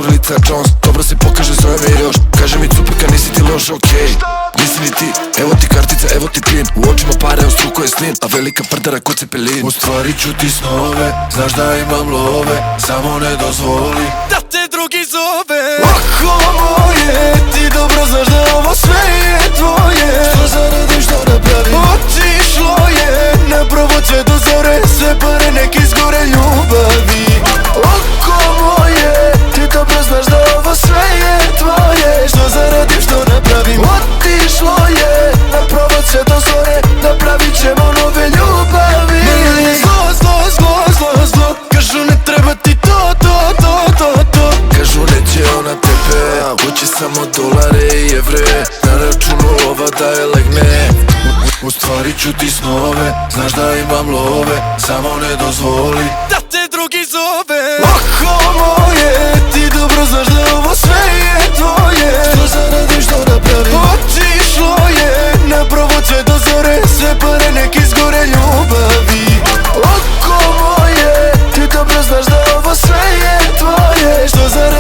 Šurilica Jones, dobro se pokaže, zove me još. Kaže mi cupika, nisi ti loš, okej. Nisi ni ti, evo ti kartica, evo ti pin. U očima pare, u struko je slim, a velika prdara ko cepelin. Ostvarit ću ti snove, znaš da imam love, samo ne dozvoli da te drugi zove. Oko moje, ti dobro znaš da ovo sve je tvoje. Što zaradim, što napravim, otišlo je na provoce do zore. Sve pare nek izgore ljubavi. Oko moje, ti dobro znaš da ovo sve je tvoje. Što zaradim, što napravim, otišlo je na provoce do zore. Napravit ćemo nove ljubavi. Zlo, zlo, zlo, zlo, zlo. Kažu ne treba ti to. Kažu neće ona tebe, hoće samo dolare i evre. Na računu lova da je legne. Ostvarit ću ti snove, znaš da imam love, samo ne dozvoli da te drugi zove. Oko moje, ti dobro znaš da ovo sve je tvoje. Što zaradim, što napravim, otišlo je na provoce do zore. Sve pare nek izgore ljubavi. Oko moje, ti dobro znaš da ovo sve je tvoje. Što zaradim,